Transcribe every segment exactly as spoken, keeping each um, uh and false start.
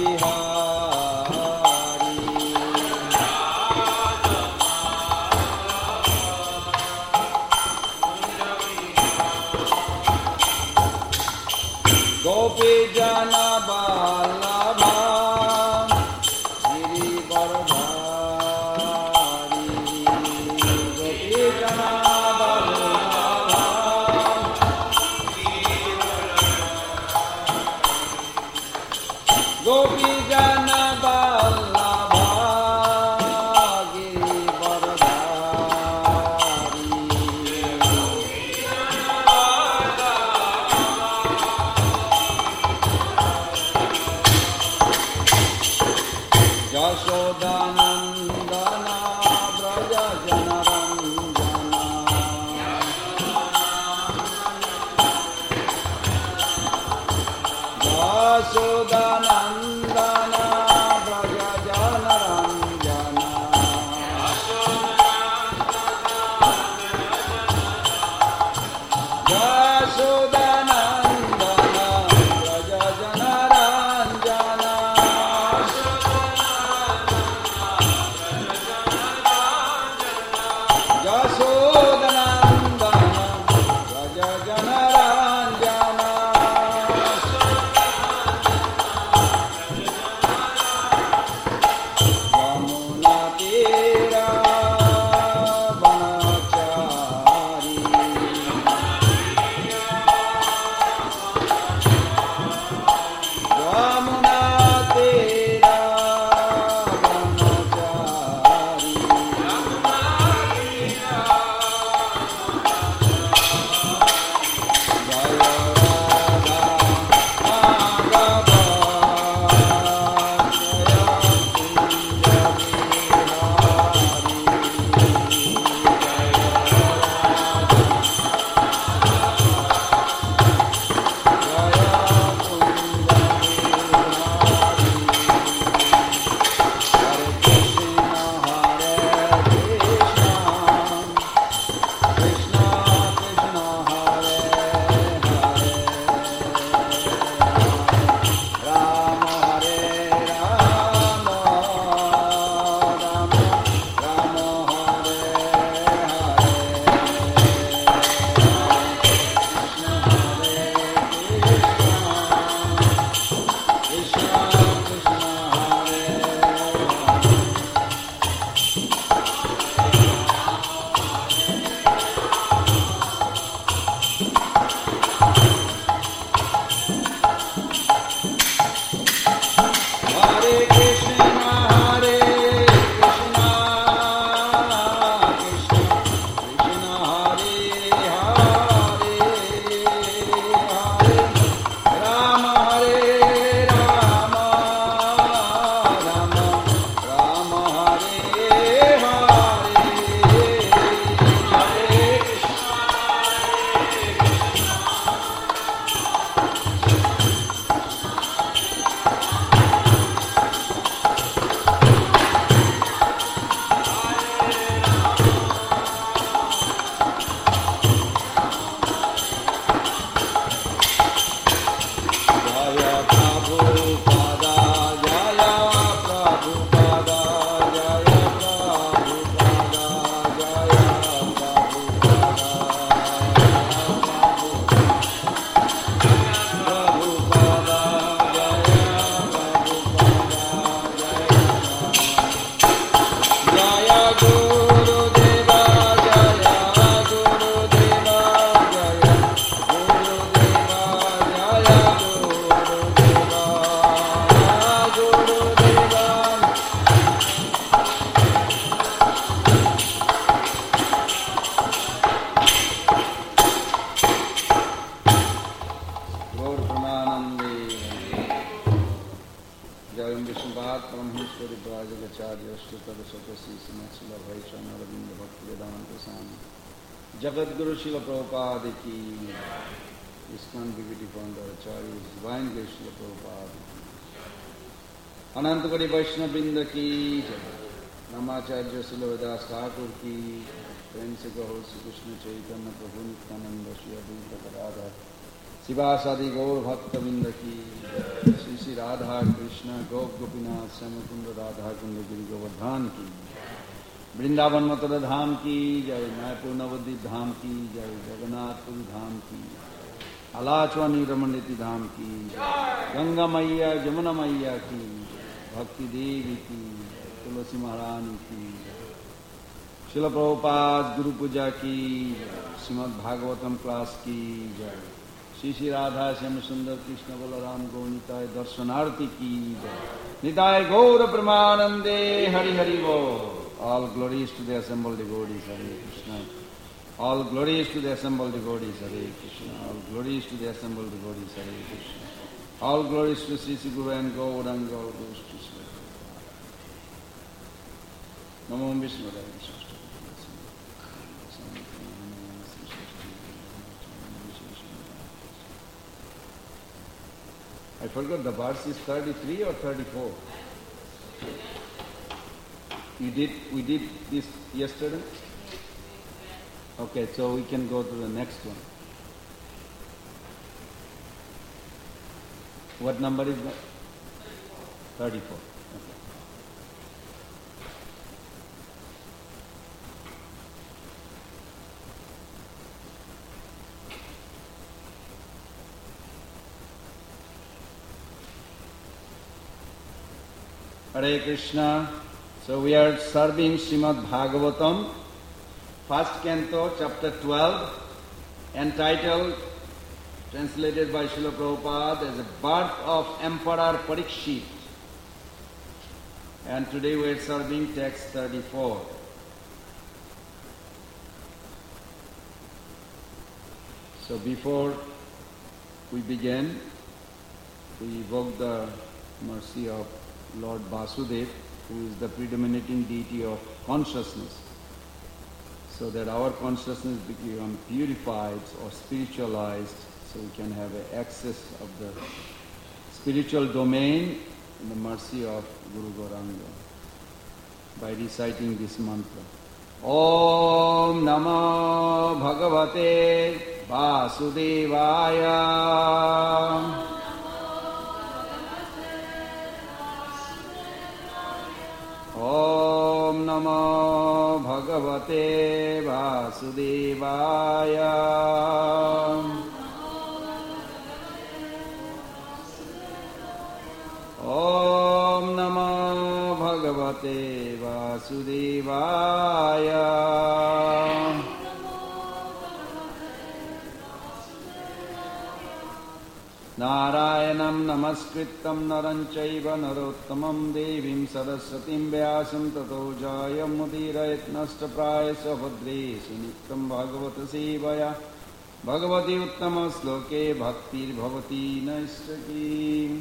गोपी जन बल्लभा गिरिवरधारी गोपी जन बल्लभा गोपी जन बल्लभा यशोदानन्दना व्रज जनरञ्जना यशोदानन्दना व्रज जनरञ्जना यशोदानन्दना व्रज जनरञ्जना जगद्गुरु शिल प्रभुपाद की ISKCON BBT founder Acharya divine grace Srila Prabhupada अनंत कोटि वैष्णव वृंद की नामाचार्य शिलदास ठाकुर की प्रेम से कहो श्री कृष्ण चैतन्य प्रभु Nityanand Shri Advaita Gadadhar Sivasadi Gaur Bhakta Vindaki, Shri Shri Radha Krishna, Gop Gopinath, Samakunda Radha Kunda Giri Govardhan ki, Vrindavan Mathura Dham ki, Jai Mayapur Navadvip Dham ki, Jai Jagannath Puri Dham ki, Alachwani Ramaniti Dham ki, Ganga Maiya, Jamuna Maiya ki, Bhakti Devi ki, Tulasi Maharani ki, Srila Prabhupada Guru Puja ki, Srimad Bhagavatam class ki, Jai. Shri Shri Radha Shyam Sundar Krishna Balaram Gaunitai Darshanarti ki, Jai. Nitai Gaura Pramanande Hari Hari Bo. All glories to the assembled devotees, Hare Krishna. All glories to the assembled devotees, Hare Krishna. All glories to the assembled devotees, Hare Krishna. All glories to Sri Sri Guru and Gauranga, all glories to Sri Namo Vishnu Radha. I forgot the verse is thirty-three or thirty-four. You did, we did this yesterday? Okay, so we can go to the next one. What number is that? thirty-four. Okay. Hare Krishna. So we are serving Srimad Bhagavatam, first canto, chapter twelve, entitled, translated by Srila Prabhupada as a birth of Emperor Parikshit. And today we are serving text thirty-four. So before we begin, we evoke the mercy of Lord Vasudeva, who is the predominating deity of consciousness, so that our consciousness become purified or spiritualized, so we can have access of the spiritual domain in the mercy of Guru Gauranga by reciting this mantra. Om Namo Bhagavate Vasudevaya. Om Namo Bhagavate Vasudevaya. Om Namo Bhagavate Vasudevaya. Narayanam namaskritam naram chaiva narottamam devim saraswatim vyasam tato jayam mudirayat nasta prayasa bhadresu nittam bhagavata sevaya bhagavati uttama sloke bhaktir bhavati naistaki.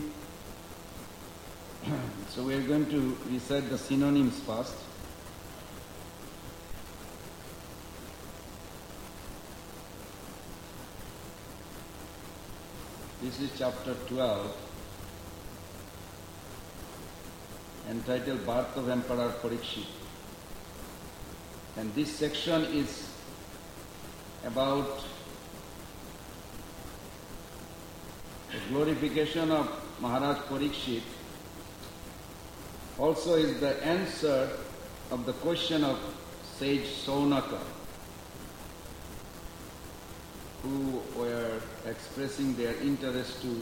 So we are going to recite the synonyms first. This is chapter twelve, entitled Birth of Emperor Parikshit. And this section is about the glorification of Maharaj Parikshit. Also is the answer of the question of sage Saunaka, who were expressing their interest to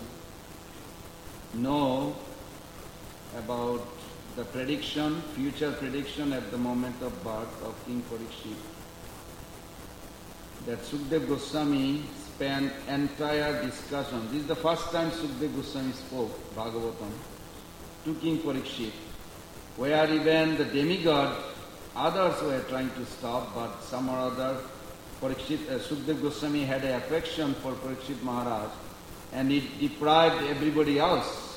know about the prediction, future prediction at the moment of birth of King Parikshit. That Sukdev Goswami spent entire discussion. This is the first time Sukdev Goswami spoke Bhagavatam to King Parikshit, where even the demigod, others were trying to stop, but some or other Parikshit, uh, Sukdev Goswami had an affection for Parikshit Maharaj, and it deprived everybody else.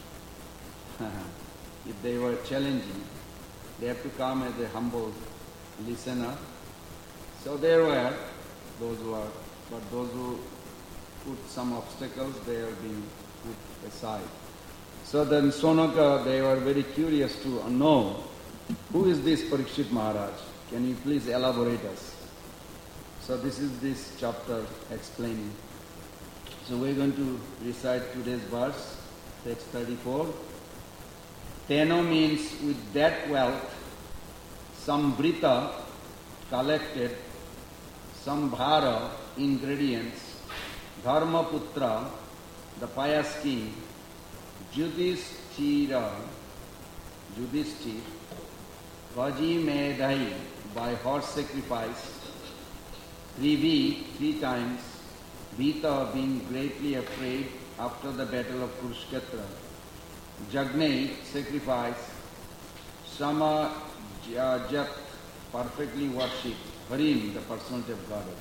If they were challenging, they have to come as a humble listener. So there were those who are, but those who put some obstacles, they are being put aside. So then Saunaka, they were very curious to know, who is this Parikshit Maharaj? Can you please elaborate us? So this is this chapter explaining. So we're going to recite today's verse, text thirty-four. Teno means with that wealth, sambrita, collected, sambhara, ingredients, dharmaputra, the pious king, Yudhishthira, Yudhishthir, Vaji Medhai, by horse sacrifice, Trivi, three times, Vita, being greatly afraid after the battle of Kurukshetra, Jagnai, sacrifice, Sama Jat, perfectly worshipped, Harim, the personality of Godhead.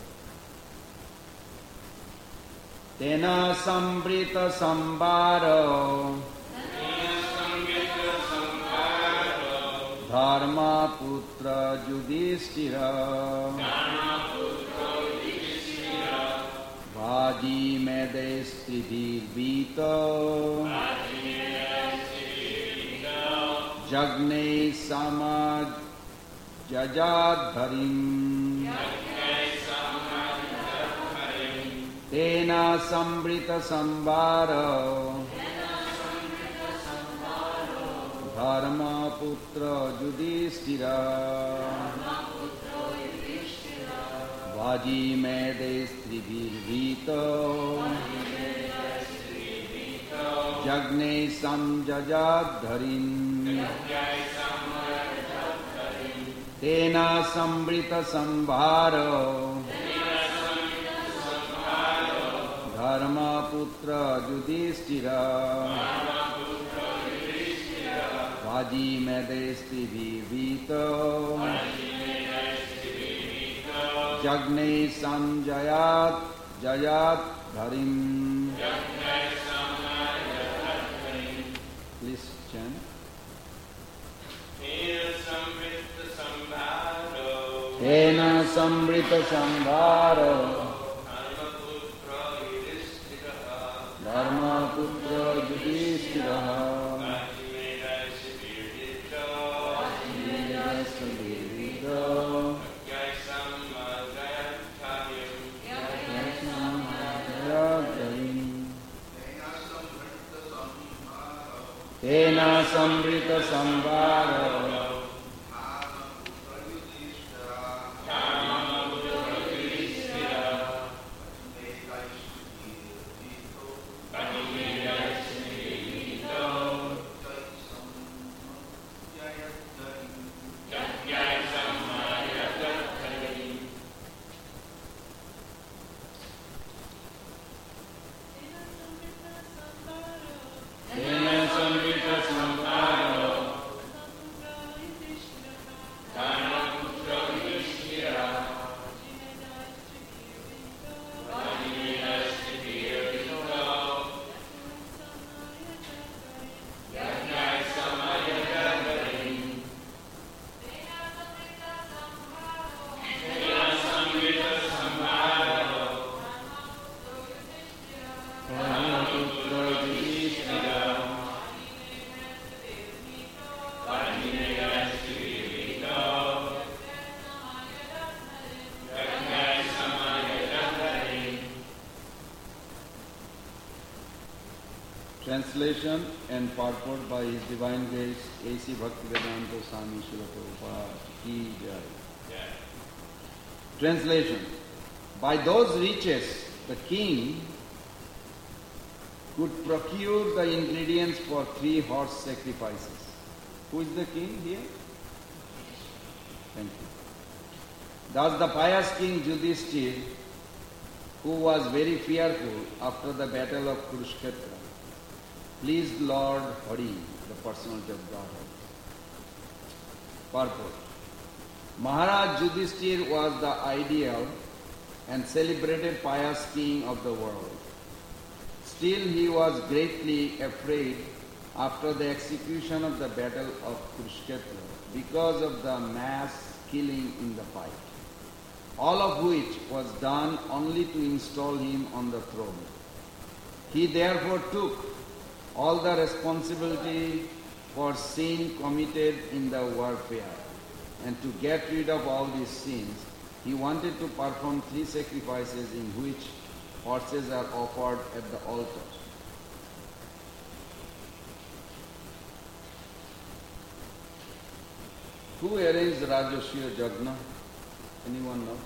Tena sambrita sambaro, Dharma putra Yudhishthira, Vaji medestridhir vito, Jagne sama jajadharim, Tena sambrita sambaro, Dharma putra Yudhishthira, Vaji medestridhir vito, Jagne samjajadharim, Tena sambrita sambharo, Dharma putra Yudhishthira, Vaji medestridhir vito, Jagne samjayat jayat dharim. Please chant. Tena sambrita sambharo, Dharma putra Yudhishthira, Tena sambrita sambharo, Translation and purport by His Divine Grace A C Bhaktivedanta Swami Srila Prabhupada Ki Jai. Translation. By those riches, the king could procure the ingredients for three horse sacrifices. Who is the king here? Thank you. Thus the pious king Yudhishthir, who was very fearful after the battle of Kurukshetra, pleased Lord Hari, the personality of Godhead. Purport. Maharaj Yudhishthir was the ideal and celebrated pious king of the world. Still he was greatly afraid after the execution of the battle of Kurukshetra because of the mass killing in the fight, all of which was done only to install him on the throne. He therefore took all the responsibility for sin committed in the warfare, and to get rid of all these sins, he wanted to perform three sacrifices in which horses are offered at the altar. Who arranged the Rajasuya Yajna? Anyone knows?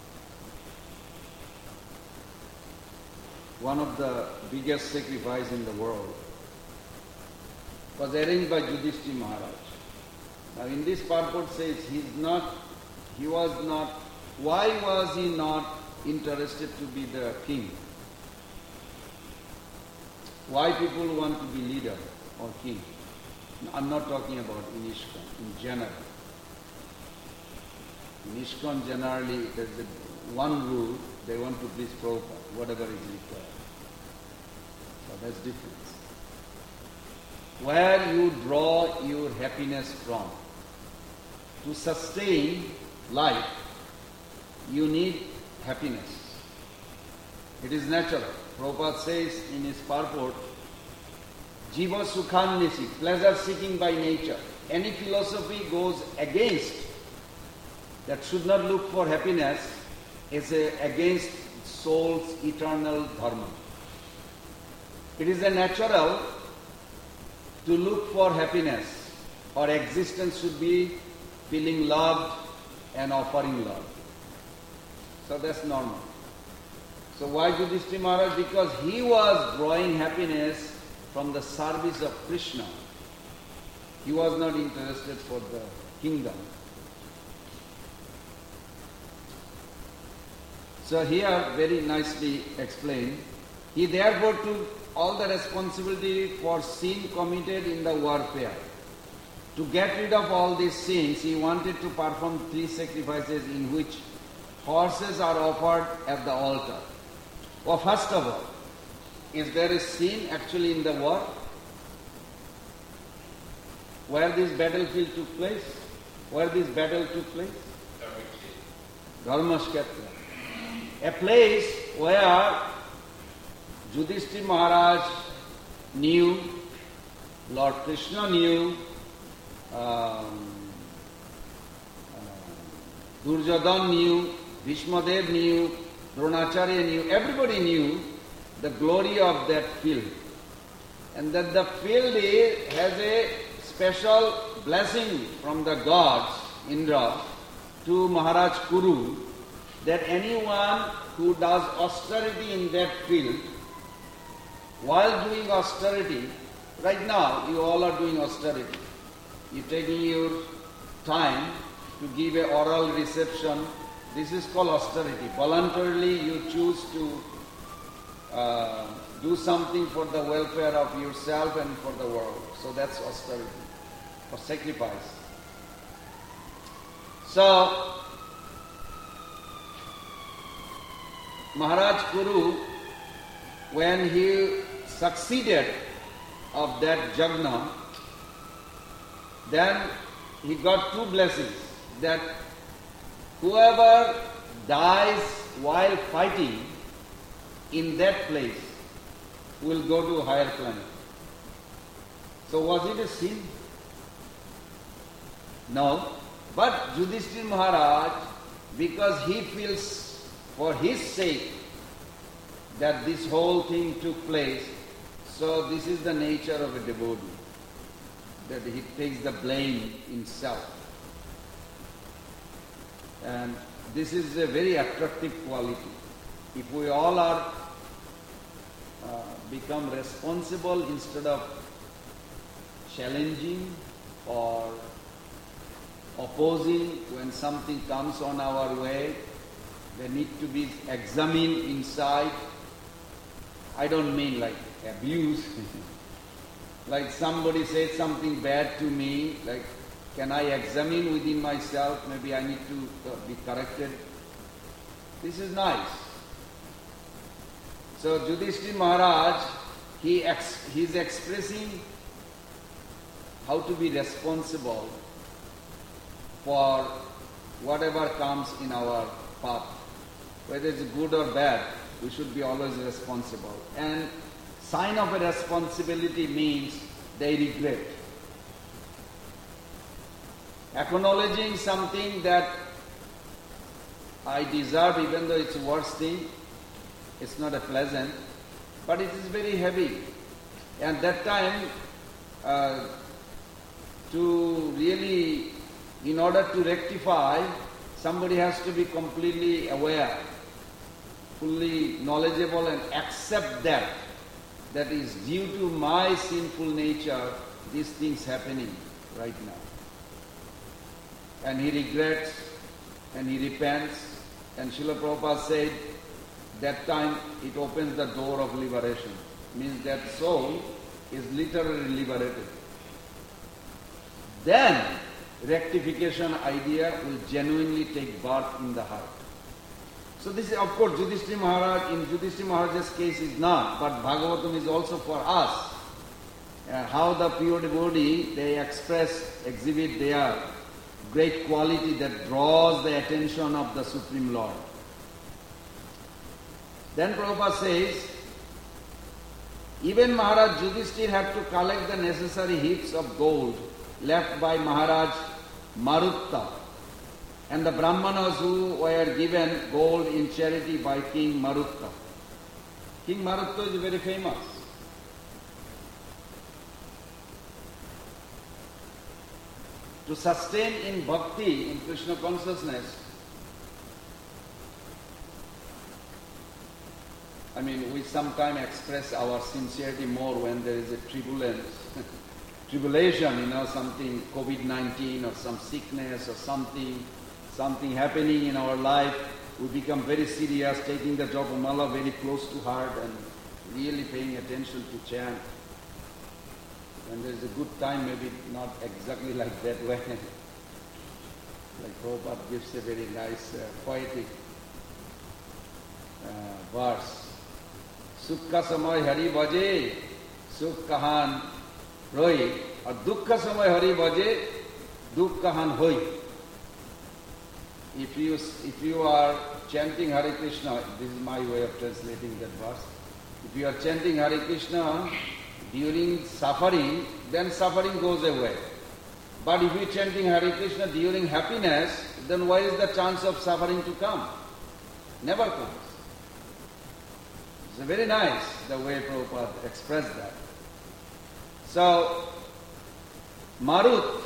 One of the biggest sacrifices in the world was arranged by Yudhishthira Maharaj. Now in this purport says he's not, he was not, why was he not interested to be the king? Why people want to be leader or king? I'm not talking about in ISKCON, in general. In ISKCON generally there's a one rule, they want to please Prabhupada, whatever is required. So that's difference. Where you draw your happiness from. To sustain life, you need happiness. It is natural. Prabhupada says in his purport, Jiva Sukhannisi, pleasure seeking by nature. Any philosophy goes against, that should not look for happiness, is a, against soul's eternal dharma. It is a natural to look for happiness, or existence should be feeling loved and offering love. So that's normal. So why Yudhishthira Maharaj? Because he was drawing happiness from the service of Krishna. He was not interested for the kingdom. So here very nicely explained, he therefore took all the responsibility for sin committed in the warfare. To get rid of all these sins, he wanted to perform three sacrifices in which horses are offered at the altar. Well, first of all, is there a sin actually in the war? Where this battlefield took place? Where this battle took place? Dharmasketra. A place where Yudhishthira Maharaj knew, Lord Krishna knew, um, uh, Duryodhana knew, Bhishmadev knew, Dronacharya knew, everybody knew the glory of that field. And that the field is, has a special blessing from the gods, Indra, to Maharaj Kuru, that anyone who does austerity in that field, while doing austerity, right now you all are doing austerity. You're taking your time to give an oral reception. This is called austerity. Voluntarily you choose to uh, do something for the welfare of yourself and for the world. So that's austerity, or sacrifice. So, Maharaj Kuru, when he succeeded of that Jagna, then he got two blessings, that whoever dies while fighting in that place will go to a higher planet. So was it a sin? No. But Yudhishthira Maharaj, because he feels for his sake that this whole thing took place, so this is the nature of a devotee, that he takes the blame himself. And this is a very attractive quality. If we all are uh, become responsible instead of challenging or opposing when something comes on our way, they need to be examined inside. I don't mean like abuse. Like somebody said something bad to me, like can I examine within myself, maybe I need to uh, be corrected. This is nice. So Yudhishthira Maharaj, he ex- he's expressing how to be responsible for whatever comes in our path. Whether it's good or bad, we should be always responsible. And sign of a responsibility means they regret. Acknowledging something that I deserve, even though it's a worse thing, It's not a pleasant, but it is very heavy. And that time, uh, to really, in order to rectify, somebody has to be completely aware, fully knowledgeable and accept that, that is due to my sinful nature, these things happening right now. And he regrets and he repents, and Srila Prabhupada said, that time it opens the door of liberation. Means that soul is literally liberated. Then rectification idea will genuinely take birth in the heart. So this is, of course, Yudhishthira Maharaj, in Yudhishthira Maharaj's case is not, but Bhagavatam is also for us. Uh, how the pure devotee, they express, exhibit their great quality that draws the attention of the Supreme Lord. Then Prabhupada says, even Maharaj Yudhishthira had to collect the necessary heaps of gold left by Maharaj Marutta and the Brahmanas who were given gold in charity by King Marutta. King Marutta is very famous. To sustain in bhakti, in Krishna consciousness, I mean, we sometimes express our sincerity more when there is a turbulence, tribulation, you know, something, covid nineteen or some sickness or something, something happening in our life. We become very serious, taking the Japamala very close to heart and really paying attention to chant. When there is a good time, maybe not exactly like that way. Like Prabhupada gives a very nice uh, poetic uh, verse. Sukha samay hari bhaje, sukh kahan roi, or dukkha samay hari bhaje, dukh kahan hoi. If you, if you are chanting Hare Krishna, this is my way of translating that verse. If you are chanting Hare Krishna during suffering, then suffering goes away. But if you are chanting Hare Krishna during happiness, then why is the chance of suffering to come? Never comes. It's very nice the way Prabhupada expressed that. So, Marut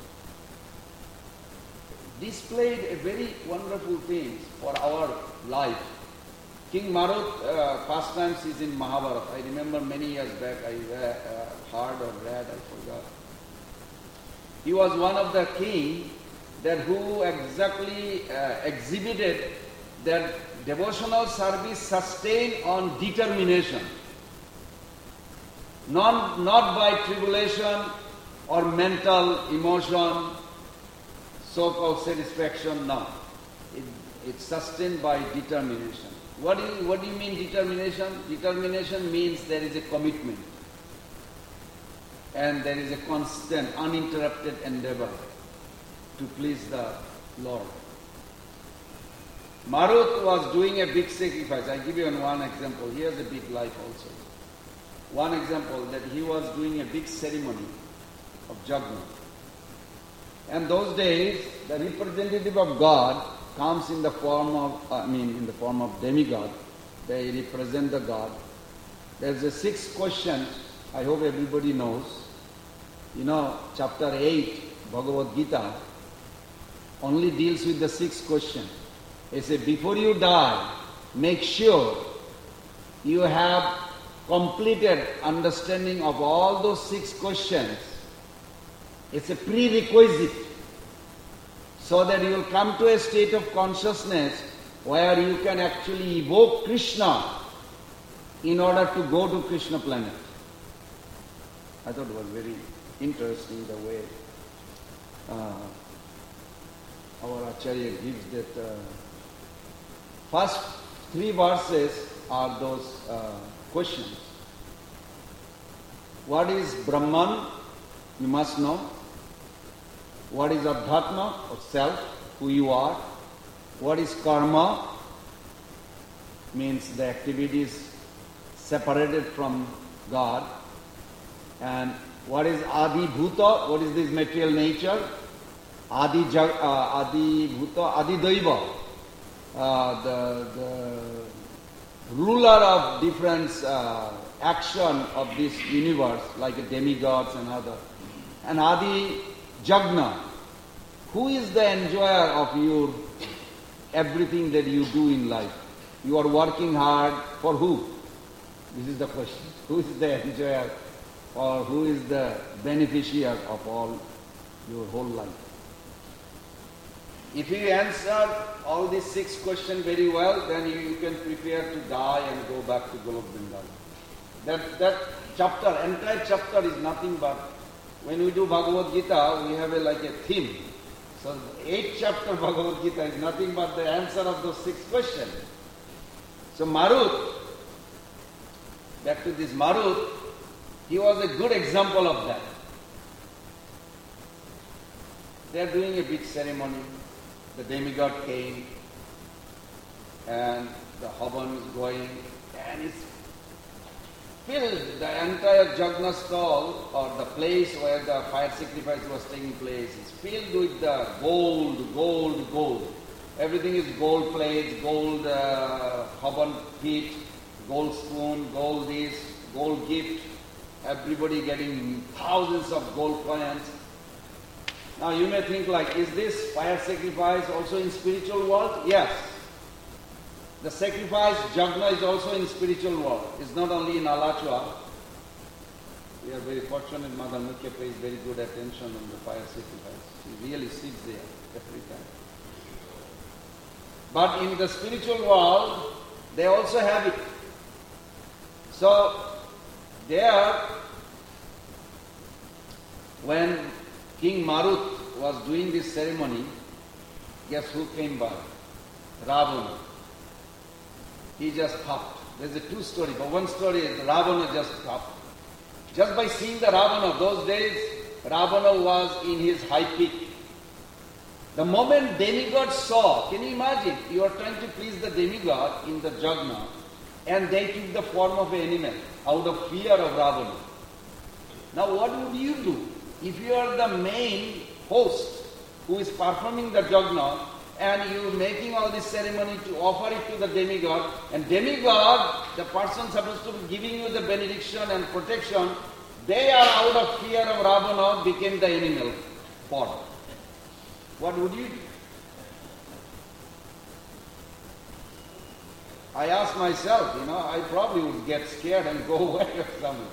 displayed a very wonderful thing for our life. King Marut uh, pastimes is in Mahabharata. I remember many years back I read, uh, heard or read, I forgot. He was one of the king that who exactly uh, exhibited that devotional service sustained on determination. Not, not by tribulation or mental emotion, so-called satisfaction, no. It, it's sustained by determination. What do, you, what do you mean determination? Determination means there is a commitment. And there is a constant, uninterrupted endeavor to please the Lord. Marut was doing a big sacrifice. I give you one example. Here's a big life also. One example that he was doing a big ceremony of Jagna. And those days, the representative of God comes in the form of, I mean, in the form of demigod. They represent the God. There's a six questions. I hope everybody knows. You know, chapter eight, Bhagavad Gita, only deals with the six questions. It says, before you die, make sure you have completed understanding of all those six questions. It's a prerequisite so that you will come to a state of consciousness where you can actually evoke Krishna in order to go to Krishna planet. I thought it was very interesting the way uh, our Acharya gives that. Uh, first three verses are those uh, questions. What is Brahman? You must know. What is Adhyatma, or self, who you are? What is karma? Means the activities separated from God. And what is Adi Bhuta? What is this material nature? Adi, jag, uh, Adi Bhuta, Adi Daiva. Uh, the, the ruler of different uh, action of this universe, like a demigods and other. And Adi Jagna, who is the enjoyer of your everything that you do in life? You are working hard for who? This is the question. Who is the enjoyer or who is the beneficiary of all your whole life? If you answer all these six questions very well, then you, you can prepare to die and go back to Golok Vrindavan. That, that chapter, entire chapter is nothing but, when we do Bhagavad Gita, we have a, like a theme. So the eighth chapter Bhagavad Gita is nothing but the answer of those six questions. So Marut, back to this Marut, he was a good example of that. They are doing a big ceremony. The demigod came and the Havan is going and it's filled, the entire Jagna stall or the place where the fire sacrifice was taking place is filled with the gold, gold, gold. Everything is gold plates, gold uh, Havan pit, gold spoon, gold this, gold gift. Everybody getting thousands of gold coins. Now you may think like, is this fire sacrifice also in spiritual world? Yes. The sacrifice Jagna is also in spiritual world. It's not only in Alachua. We are very fortunate, Mother Mukhya pays very good attention on the fire sacrifice. She really sits there every time. But in the spiritual world, they also have it. So, there, when King Marut was doing this ceremony, guess who came by? Ravana. He just puffed. There's a two story, but one story is Ravana just puffed. Just by seeing the Ravana, those days, Ravana was in his high peak. The moment demigod saw, can you imagine, you are trying to please the demigod in the Jagna, and they took the form of an animal out of fear of Ravana. Now what would you do? If you are the main host who is performing the Jagna and you are making all this ceremony to offer it to the demigod, and demigod, the person supposed to be giving you the benediction and protection, they are out of fear of Ravana, became the animal form. What would you do? I ask myself, you know, I probably would get scared and go away or something.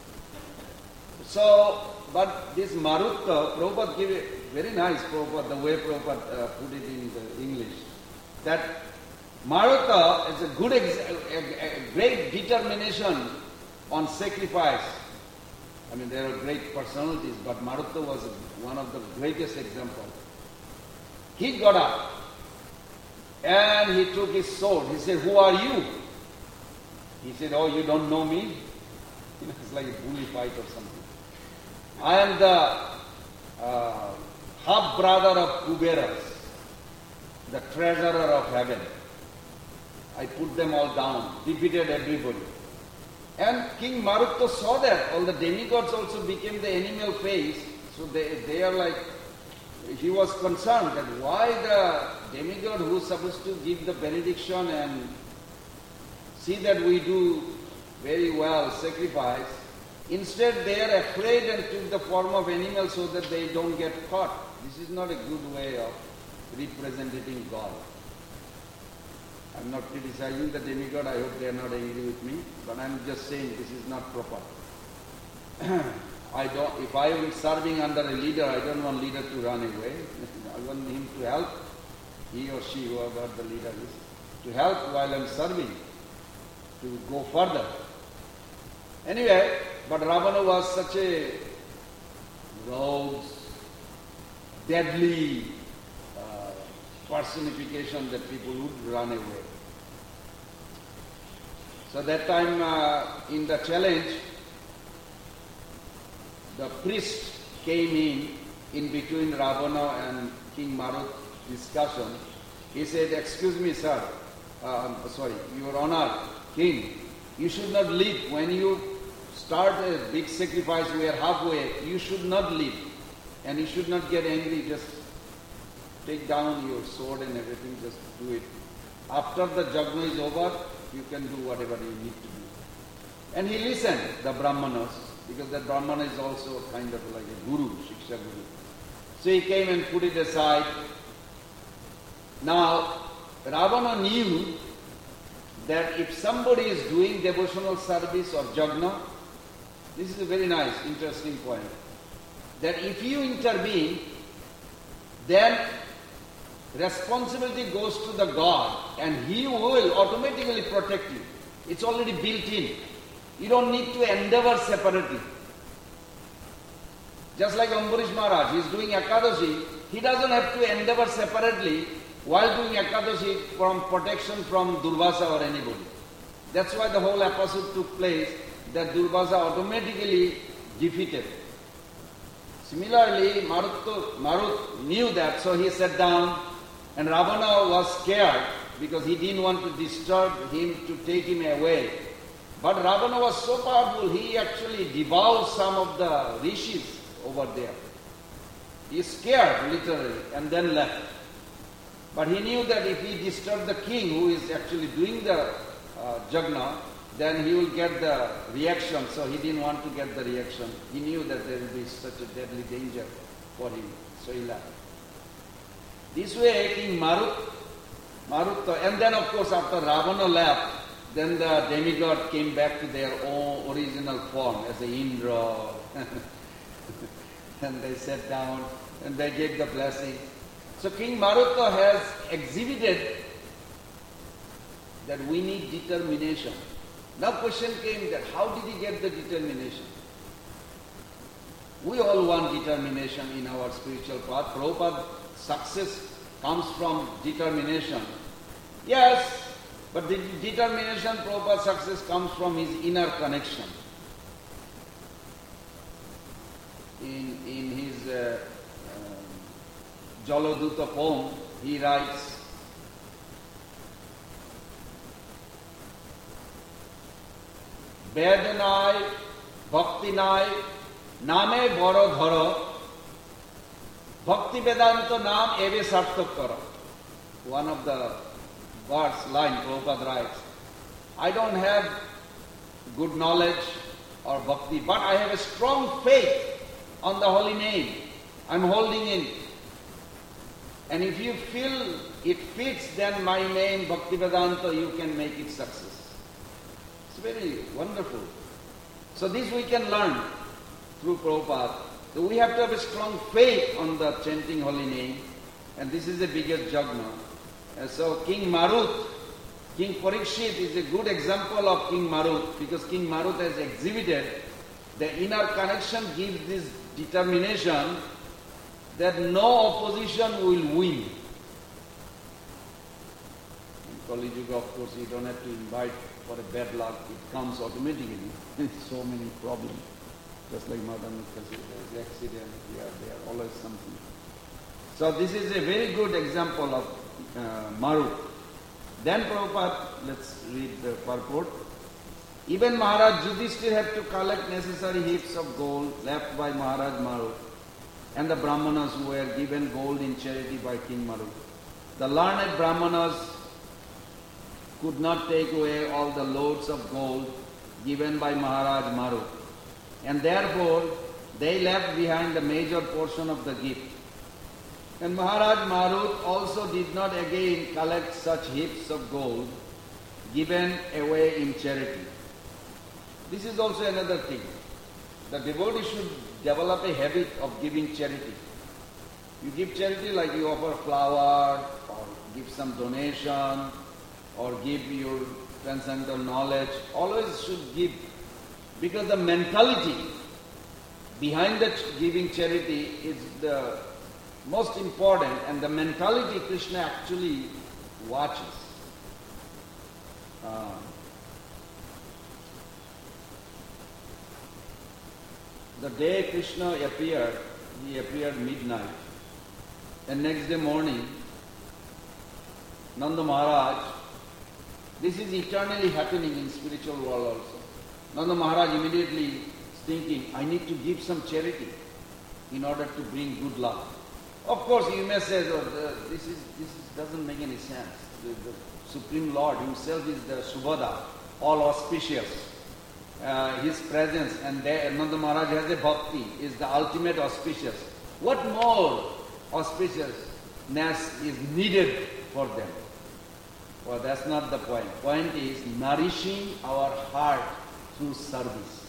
So, but this Marutta, Prabhupada gave it very nice, Prabhupada, the way Prabhupada uh, put it in the English, that Marutta is a good, ex- a, a great determination on sacrifice. I mean, there are great personalities, but Marutta was one of the greatest examples. He got up and he took his sword. He said, "Who are you?" He said, "Oh, you don't know me?" You know, it's like a bully fight or something. I am the uh, half-brother of Kuberas, the treasurer of heaven. I put them all down, defeated everybody. And King Marutta saw that. All the demigods also became the animal face. So they, they are like, he was concerned that why the demigod who is supposed to give the benediction and see that we do very well sacrifice, instead they are afraid and took the form of animal so that they don't get caught. This is not a good way of representing God. I'm not criticizing the demigod, I hope they are not angry with me, but I'm just saying this is not proper. I don't, if I am serving under a leader, I don't want leader to run away. I want him to help, he or she, whoever the leader is, to help while I'm serving, to go further. Anyway, but Ravana was such a rogue, deadly uh, personification that people would run away. So that time uh, in the challenge, the priest came in, in between Ravana and King Marut discussion. He said, "Excuse me, sir, uh, sorry, Your Honor, King, you should not leave. When you start a big sacrifice, we are halfway, you should not leave. And you should not get angry, just take down your sword and everything, just do it. After the Jagna is over, you can do whatever you need to do. And he listened, the Brahmanas, because the Brahmana is also kind of like a guru, Shiksha guru. So he came and put it aside. Now, Ravana knew that if somebody is doing devotional service or jagna, this is a very nice, interesting point, that if you intervene, then responsibility goes to the God and He will automatically protect you. It's already built in. You don't need to endeavor separately. Just like Ambarish Maharaj, he is doing Ekadashi, he doesn't have to endeavor separately while doing Ekadashi from protection from Durvasa or anybody. That's why the whole episode took place, that Durvasa automatically defeated. Similarly, Marut, Marut knew that, so he sat down, and Ravana was scared because he didn't want to disturb him to take him away. But Ravana was so powerful, he actually devoured some of the rishis over there. He scared literally and then left. But he knew that if he disturbed the king who is actually doing the uh, jagna, then he will get the reaction. So he didn't want to get the reaction. He knew that there will be such a deadly danger for him. So he left. This way King Marut, Marutta, and then of course after Ravana left, then the demigod came back to their own original form as a Indra. And they sat down and they gave the blessing. So King Marutta has exhibited that we need determination. Now question came that how did he get the determination? We all want determination in our spiritual path. Prabhupada's success comes from determination. Yes, but the determination, Prabhupada's success comes from his inner connection. In, in his uh, uh, Jaladuta poem, he writes, Vedanai, Bhaktinai, Name Boro Dharo, Bhakti Vedanta Nam Eve Sartakara. One of the verse line Prabhupada writes, I don't have good knowledge or bhakti, but I have a strong faith on the holy name. I'm holding in. And if you feel it fits, then my name, Bhakti Vedanta, you can make it success. It's very wonderful. So this we can learn through Prabhupada. So we have to have a strong faith on the chanting holy name. And this is the biggest jagna. And so King Marut, King Parikshit is a good example of King Marut, because King Marut has exhibited the inner connection gives this determination that no opposition will win. In Kali Yuga, of course, you don't have to invite for a bad luck. It comes automatically. So many problems. Just like Madam Kasi, there is accident, here, there, always something. So this is a very good example of uh, Marut. Then Prabhupada, let's read the purport. Even Maharaj Yudhishthira had to collect necessary heaps of gold left by Maharaj Marut and the Brahmanas who were given gold in charity by King Marut. The learned Brahmanas could not take away all the loads of gold given by Maharaj Marut, and therefore they left behind the major portion of the gift. And Maharaj Marut also did not again collect such heaps of gold given away in charity. This is also another thing. The devotee should develop a habit of giving charity. You give charity like you offer flower, or give some donation, or give your transcendental knowledge. Always should give, because the mentality behind that giving charity is the most important, and the mentality Krishna actually watches. Uh, the day Krishna appeared, he appeared midnight. And next day morning, Nanda Maharaj, this is eternally happening in spiritual world also. Nanda Maharaj immediately is thinking, I need to give some charity in order to bring good luck. Of course, you may say, oh, the, this is this is, doesn't make any sense. The, the Supreme Lord himself is the Subhada, all auspicious. Uh, his presence and there, Nanda Maharaj has a bhakti, is the ultimate auspicious. What more auspiciousness is needed for them? Well, that's not the point. Point is nourishing our heart through service.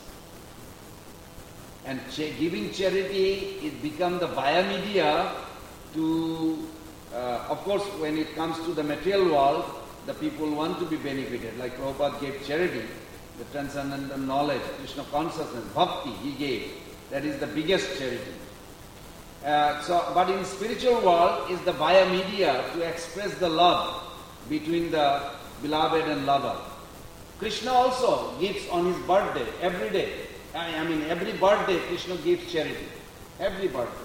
And ch- giving charity, it becomes the biomedia to, uh, of course, when it comes to the material world, the people want to be benefited. Like Prabhupada gave charity, the transcendental knowledge, Krishna consciousness, bhakti he gave. That is the biggest charity. Uh, so, but in spiritual world is the biomedia to express the love between the beloved and lover. Krishna also gives on his birthday, every day. I, I mean, every birthday Krishna gives charity. Every birthday.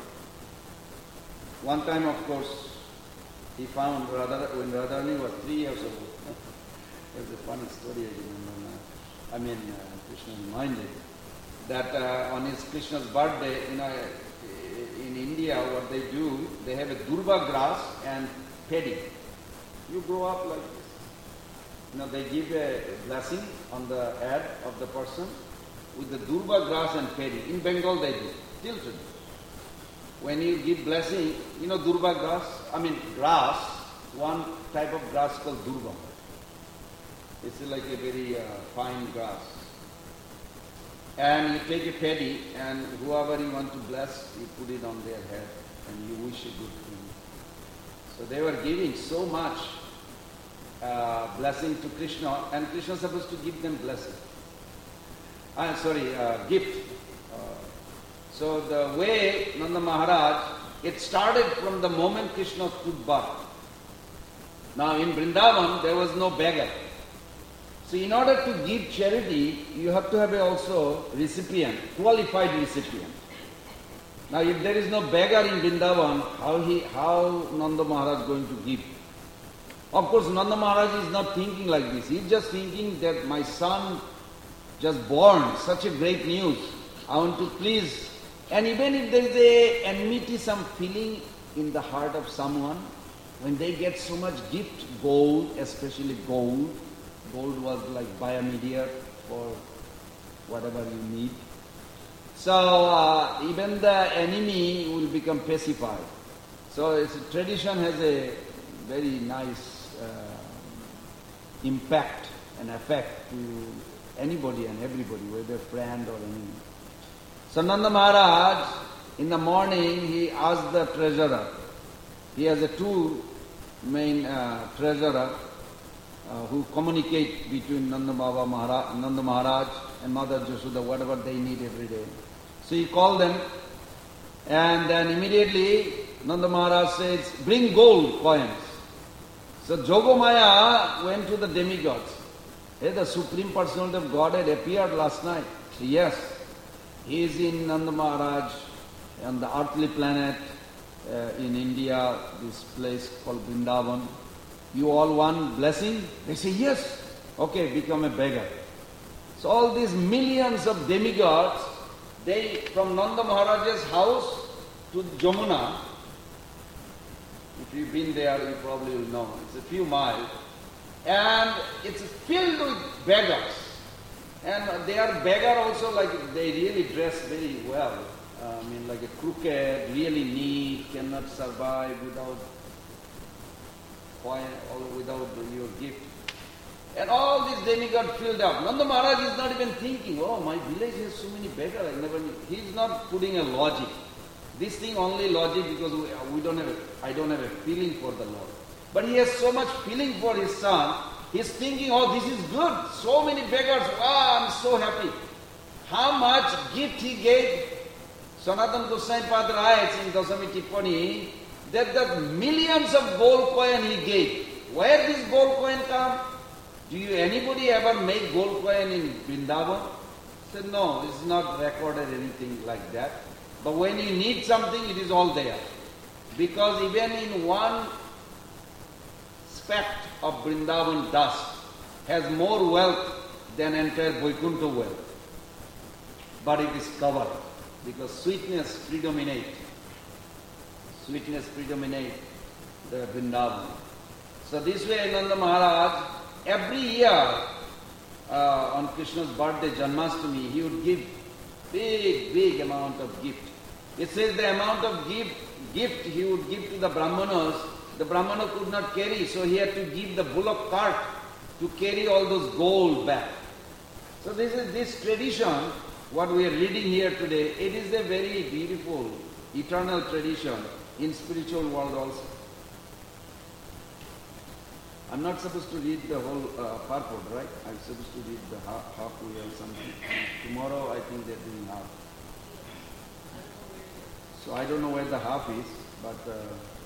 One time, of course, he found Radha, when Radharani was three years old. There's a funny story I remember now. I mean, uh, Krishna reminded that uh, on his Krishna's birthday, you know, in India, what they do, they have a durba grass and paddy. You grow up like this. You know, they give a blessing on the head of the person with the durba grass and paddy. In Bengal they do, till today. When you give blessing, you know durba grass, I mean grass, one type of grass called durba. It's like a very uh, fine grass. And you take a paddy and whoever you want to bless, you put it on their head and you wish a good thing. So they were giving so much uh, blessing to Krishna, and Krishna is supposed to give them blessing. I'm sorry, uh, gift. Uh, so the way Nanda Maharaj, it started from the moment Krishna took birth. Now in Vrindavan there was no beggar. So in order to give charity, you have to have a also recipient, qualified recipient. Now if there is no beggar in Vrindavan, how he, how Nanda Maharaj is going to give? Of course Nanda Maharaj is not thinking like this. He is just thinking that my son just born, such a great news. I want to please. And even if there is a enmity, some feeling in the heart of someone, when they get so much gift, gold, especially gold, gold was like biomedia for whatever you need. So uh, even the enemy will become pacified. So it's, tradition has a very nice uh, impact and effect to anybody and everybody, whether friend or enemy. So Nanda Maharaj, in the morning, he asked the treasurer. He has a two main uh, treasurer uh, who communicate between Nanda Baba Maharaj, Nanda Maharaj and Mother Jashoda, whatever they need every day. So he called them, and then immediately Nanda Maharaj says, bring gold coins. So Jogomaya went to the demigods. Hey, the Supreme Personality of Godhead appeared last night. Yes, he is in Nanda Maharaj on the earthly planet uh, in India, this place called Vrindavan. You all want blessing? They say, yes. Okay, become a beggar. So all these millions of demigods, they, from Nanda Maharaj's house to Jamuna, if you've been there, you probably will know. It's a few miles. And it's filled with beggars. And they are beggar also, like they really dress very well. Uh, I mean, like a crooked, really neat, cannot survive without coin or without your gift. And all these demigods filled up. Nanda Maharaj is not even thinking, oh, my village has so many beggars, I never knew. He is not putting a logic. This thing only logic because we, we don't have a, I don't have a feeling for the Lord. But he has so much feeling for his son. He's thinking, oh, this is good. So many beggars. Ah, I'm so happy. How much gift he gave. Sanatana Goswami Pad writes in Dasami Tippani that the millions of gold coin he gave. Where this gold coin come? Do you anybody ever make gold coin in Vrindavan? He said, no, it's not recorded anything like that. But when you need something, it is all there. Because even in one speck of Vrindavan dust has more wealth than entire Vaikuntha wealth. But it is covered because sweetness predominates. Sweetness predominates the Vrindavan. So this way Nanda Maharaj, every year uh, on Krishna's birthday, Janmashtami, he would give big, big amount of gift. It says the amount of gift, gift he would give to the Brahmanas, the Brahmana could not carry, so he had to give the bullock cart to carry all those gold back. So this is this tradition, what we are reading here today, it is a very beautiful, eternal tradition in spiritual world also. I'm not supposed to read the whole uh, purport, right? I'm supposed to read the half, halfway or something. Tomorrow I think they're doing half. So I don't know where the half is, but... Uh,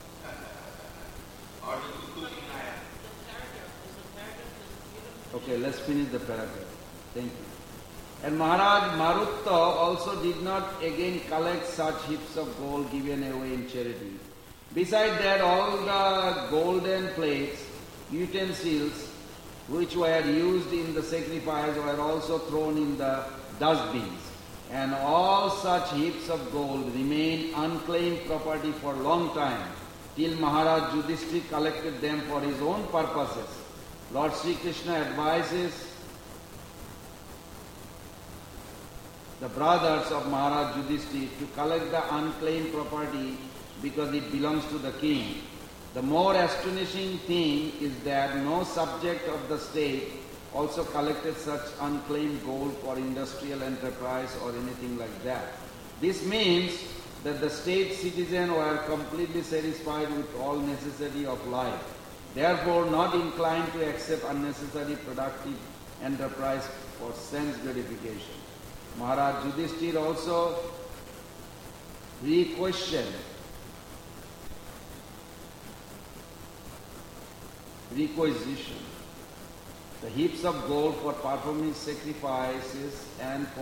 okay, let's finish the paragraph. Thank you. And Maharaj Marutta also did not again collect such heaps of gold given away in charity. Besides that, all the golden plates, utensils which were used in the sacrifice were also thrown in the dustbins. And all such heaps of gold remained unclaimed property for a long time, till Maharaj Yudhishthira collected them for his own purposes. Lord Sri Krishna advises the brothers of Maharaj Yudhishthira to collect the unclaimed property because it belongs to the king. The more astonishing thing is that no subject of the state also collected such unclaimed gold for industrial enterprise or anything like that. This means that the state citizens were completely satisfied with all necessity of life, therefore not inclined to accept unnecessary productive enterprise for sense gratification. Maharaj Yudhishthira also re-questioned requisition the heaps of gold for performing sacrifices and for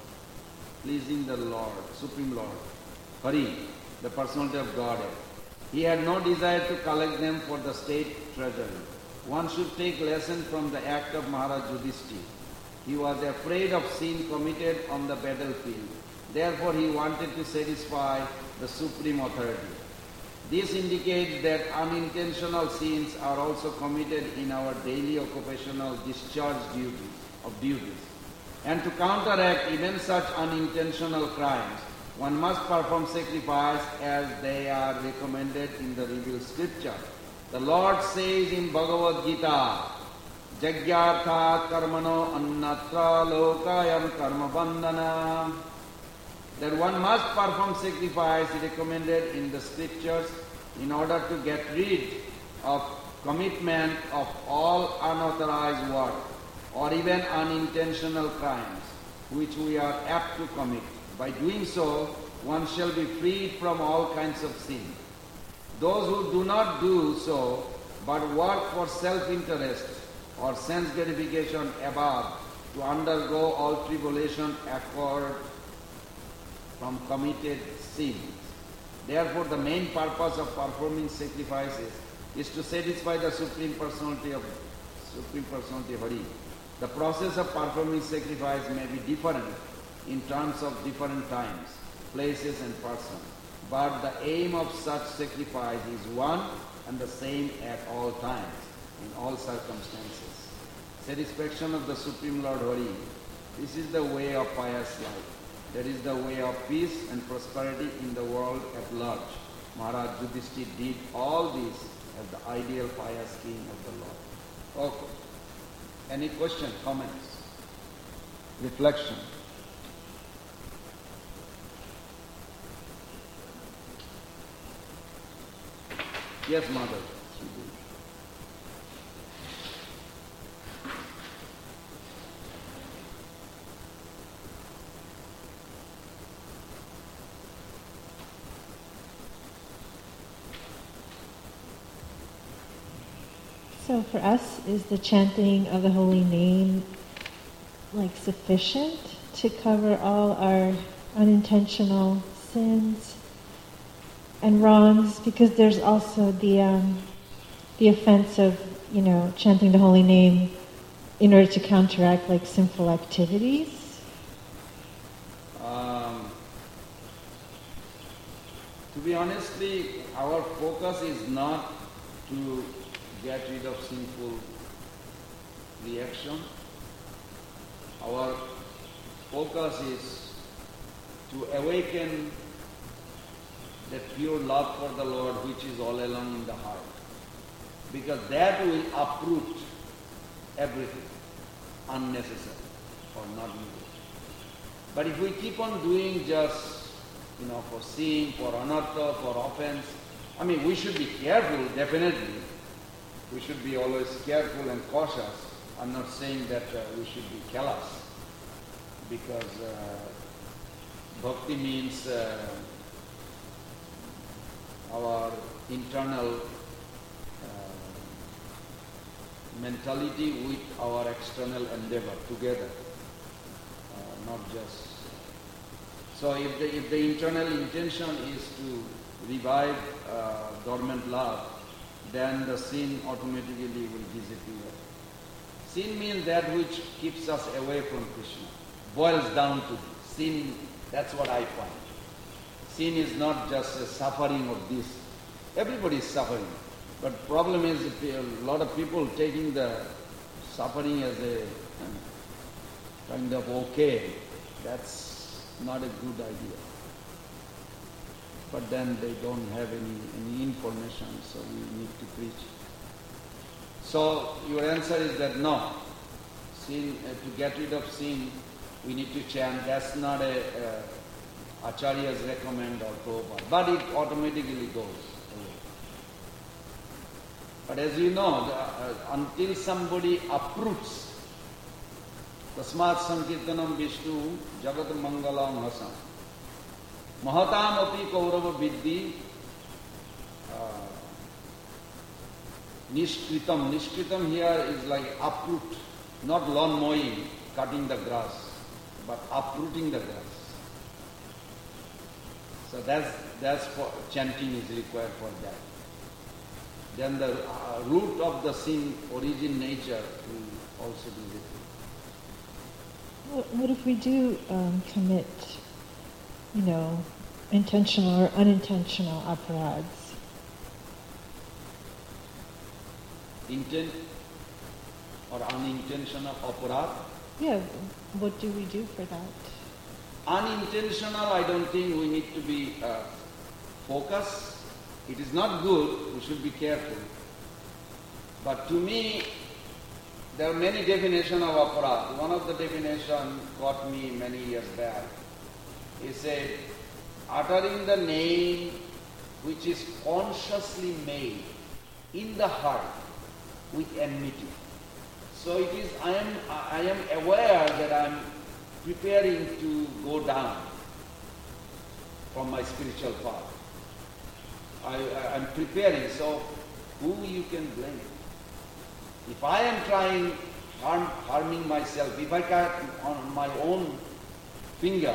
pleasing the Lord, Supreme Lord, Hari, the personality of Godhead. He had no desire to collect them for the state treasury. One should take lesson from the act of Maharaj Yudhishthira. He was afraid of sin committed on the battlefield. Therefore he wanted to satisfy the Supreme Authority. This indicates that unintentional sins are also committed in our daily occupational discharge duties, of duties. And to counteract even such unintentional crimes, one must perform sacrifice as they are recommended in the revealed scripture. The Lord says in Bhagavad Gita, Jagyarthat karmano annatra lokayam karma bandhana, that one must perform sacrifice recommended in the scriptures in order to get rid of commitment of all unauthorized work or even unintentional crimes which we are apt to commit. By doing so, one shall be freed from all kinds of sin. Those who do not do so, but work for self-interest or sense gratification above, to undergo all tribulation accord from committed sins. Therefore, the main purpose of performing sacrifices is to satisfy the Supreme Personality of Supreme Personality Hari. The process of performing sacrifice may be different in terms of different times, places and persons, but the aim of such sacrifice is one and the same at all times, in all circumstances. Satisfaction of the Supreme Lord Hari. This is the way of pious life. That is the way of peace and prosperity in the world at large. Maharaj Yudhishthira did all this as the ideal pious king of the Lord. Okay. Any question, comments, reflection? Yes, Mother. So for us, is the chanting of the holy name like sufficient to cover all our unintentional sins and wrongs? Because there's also the um, the offense of, you know, chanting the holy name in order to counteract like sinful activities. Um, to be honestly, our focus is not to get rid of sinful reaction. Our focus is to awaken the pure love for the Lord which is all along in the heart. Because that will uproot everything unnecessary or not needed. But if we keep on doing just, you know, for sin, for anartha, for offense, I mean, we should be careful, definitely. We should be always careful and cautious. I'm not saying that uh, we should be callous, because uh, bhakti means uh, our internal uh, mentality with our external endeavor together, uh, not just. So if the, if the internal intention is to revive uh, dormant love, then the sin automatically will disappear. Sin means that which keeps us away from Krishna. Boils down to this. Sin, that's what I find. Sin is not just a suffering of this. Everybody is suffering. But problem is a lot of people taking the suffering as a kind of okay. That's not a good idea. But then they don't have any, any information, so we need to preach. So your answer is that no, sin, uh, to get rid of sin, we need to chant. That's not a uh, Acharyas recommend or Prabhupada, but it automatically goes away. But as you know, the, uh, until somebody uproots, Tasmat Sankirtanam Vishnu Jagat Mangalam Hasam Mahatam Api Kaurava Viddhi Nishkritam. Nishkritam here is like uproot, not lawn mowing, cutting the grass, but uprooting the grass. So that's, that's for chanting is required for that. Then the uh, root of the sin, origin, nature will also be removed. What, what if we do um, commit, you know, intentional or unintentional aparads? Intent or unintentional aparad? Yeah, what do we do for that? Unintentional, I don't think we need to be uh, focused. It is not good, we should be careful. But to me, there are many definitions of aparad. One of the definitions caught me many years back. He said, uttering the name which is consciously made in the heart with enmity. So it is, I am, I am aware that I am preparing to go down from my spiritual path. I am preparing, so who you can blame? If I am trying, harm, harming myself, if I cut on my own finger,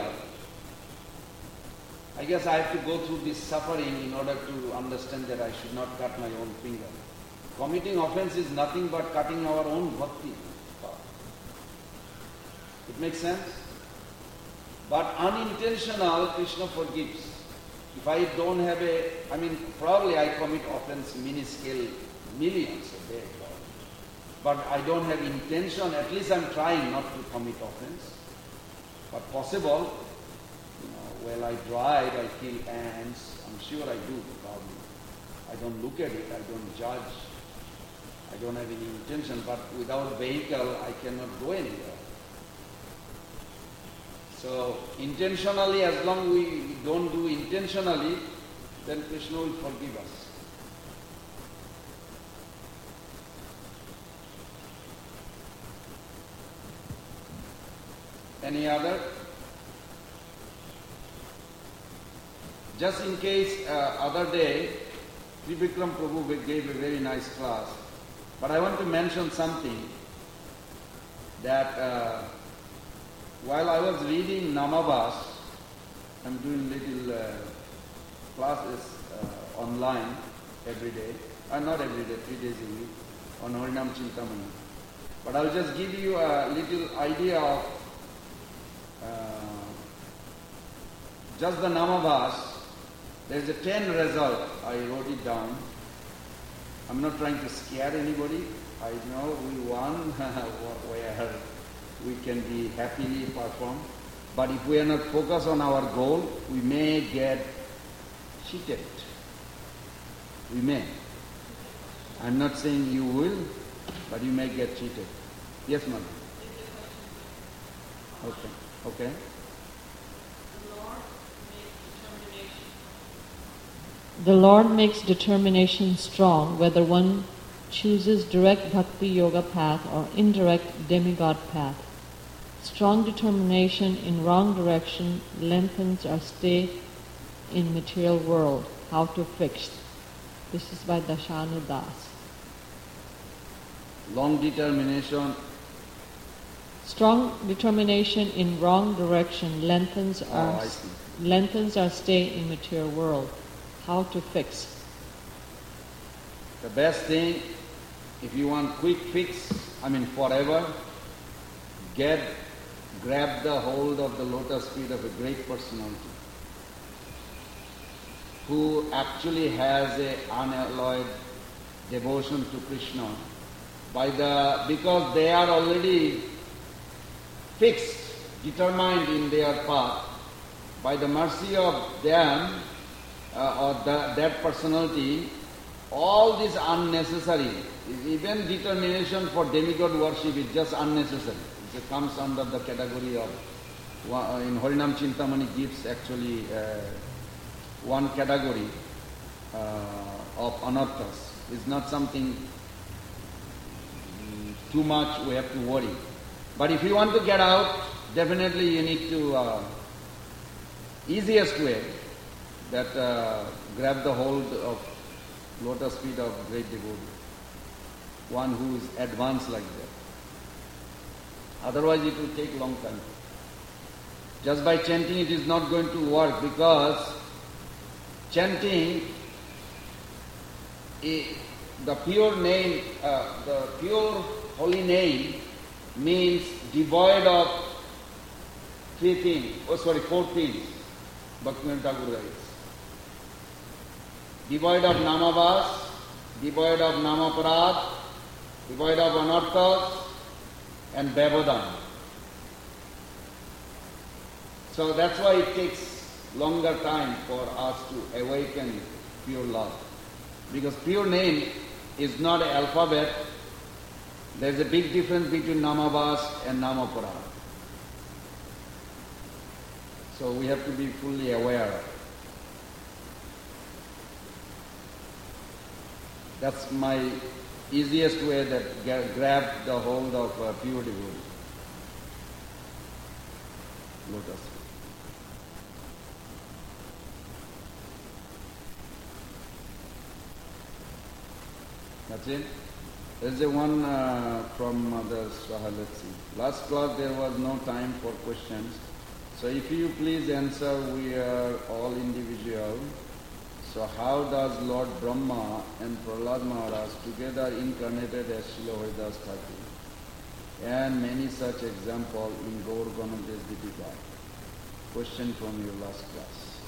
I guess I have to go through this suffering in order to understand that I should not cut my own finger. Committing offense is nothing but cutting our own bhakti. It makes sense? But unintentional, Krishna forgives. If I don't have a, I mean, probably I commit offense minuscule, millions a day. But I don't have intention, at least I'm trying not to commit offense. But possible, you know, while I drive, I feel ants. I'm sure I do, probably. I don't look at it, I don't judge. I don't have any intention, but without vehicle, I cannot go anywhere. So, intentionally, as long as we don't do intentionally, then Krishna will forgive us. Any other? Just in case, uh, other day, Trivikram Prabhu gave a very nice class. But I want to mention something that uh, while I was reading Namavas, I'm doing little uh, classes uh, online every day, uh, not every day, three days a week, on Harinam Chintamani. But I'll just give you a little idea of uh, just the Namavas. There's a ten result, I wrote it down. I'm not trying to scare anybody. I know we won where we can be happily perform. But if we are not focused on our goal, we may get cheated. We may. I'm not saying you will, but you may get cheated. Yes, ma'am. Okay. Okay. The Lord makes determination strong, whether one chooses direct bhakti yoga path or indirect demigod path. Strong determination in wrong direction lengthens our stay in material world. How to fix? This is by Dashanu Das. Long determination. Strong determination in wrong direction lengthens our Oh, I see. lengthens our stay in material world. How to fix? The best thing, if you want quick fix, I mean forever, get, grab the hold of the lotus feet of a great personality who actually has a unalloyed devotion to Krishna by the, because they are already fixed, determined in their path. By the mercy of them, Uh, or the, that personality, all this unnecessary, even determination for demigod worship is just unnecessary. It comes under the category of, uh, in Harinam Chintamani gives actually uh, one category uh, of anarthas. It's not something mm, too much we have to worry. But if you want to get out, definitely you need to, uh, easiest way, that uh, grab the hold of lotus feet of great devotee, one who is advanced like that. Otherwise it will take long time. Just by chanting it is not going to work, because chanting, the pure name, uh, the pure holy name means devoid of three things, oh sorry, four things, Bhaktivinoda Thakur writes. Devoid of namavas, devoid of namaparad, devoid of anarthas, and bhavadam. So that's why it takes longer time for us to awaken pure love. Because pure name is not an alphabet. There's a big difference between namavas and namaparad. So we have to be fully aware of it. That's my easiest way that gra- grab the hold of uh, pure devotee. Lotus. That's it. There's a one uh, from Mother Swaha. Let's see. Last class there was no time for questions. So if you please answer, we are all individual. So how does Lord Brahma and Prahlad Maharaj together incarnated as Srila Haridas Thakur? And many such examples in Gaur Ganadesh Dipika. Question from your last class.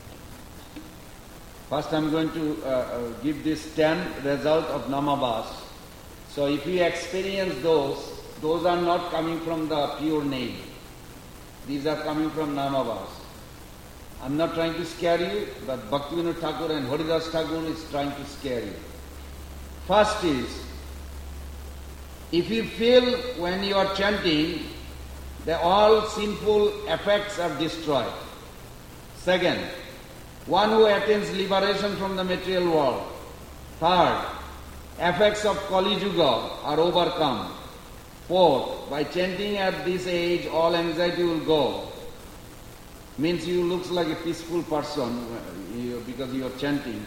First I'm going to uh, uh, give this ten result of Namavas. So if you experience those, those are not coming from the pure name. These are coming from Namavas. I'm not trying to scare you, but Bhaktivinoda Thakur and Haridas Thakur is trying to scare you. First is, if you feel when you are chanting that all sinful effects are destroyed. Second, one who attains liberation from the material world. Third, effects of Kali Yuga are overcome. Fourth, by chanting at this age, all anxiety will go. Means you look like a peaceful person because you are chanting.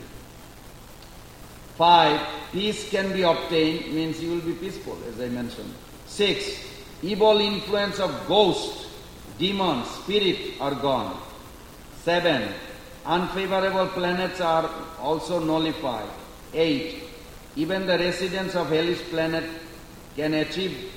Five, peace can be obtained, means you will be peaceful, as I mentioned. Six, evil influence of ghosts, demons, spirit are gone. Seven, unfavorable planets are also nullified. Eight, even the residents of hellish planet can achieve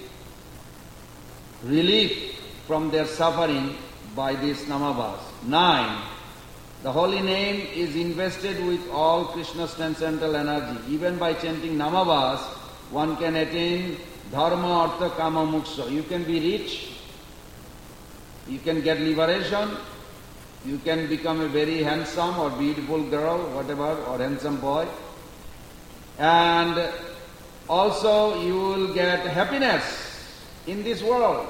relief from their suffering by these namavas. Nine, The holy name is invested with all Krishna's transcendental energy. Even by chanting Namavas, one can attain dharma, artha, kama, moksha. You can be rich, you can get liberation, you can become a very handsome or beautiful girl, whatever, or handsome boy. And also you will get happiness in this world.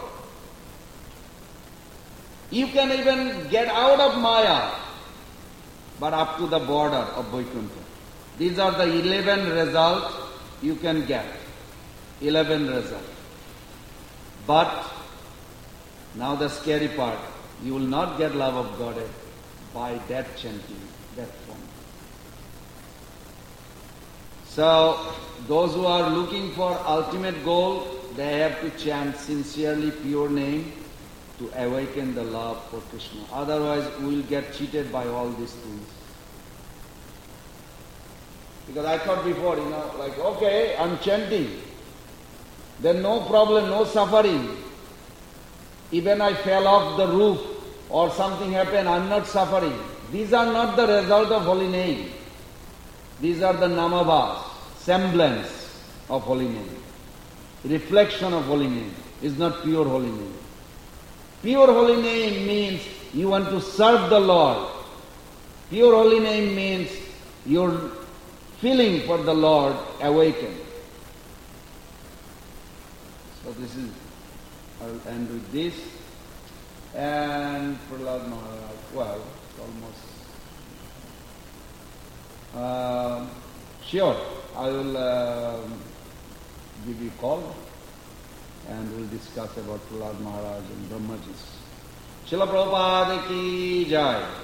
You can even get out of Maya, but up to the border of Vaikuntha. These are the eleven results you can get. Eleven results. But now the scary part, you will not get love of God by that chanting, that form. So those who are looking for ultimate goal, they have to chant sincerely pure name to awaken the love for Krishna. Otherwise we will get cheated by all these things. Because I thought before, you know, like, okay, I'm chanting. Then no problem, no suffering. Even I fell off the roof or something happened, I'm not suffering. These are not the result of holy name. These are the namavas, semblance of holy name. Reflection of holy name is not pure holy name. Pure holy name means you want to serve the Lord. Pure holy name means your feeling for the Lord awakened. So this is, I'll end with this. And Prahlad Maharaj, well, almost. Uh, sure, I will uh, give you a call and we'll discuss about Prahlad Maharaj and Brahmajis. Srila Prabhupada ki jai.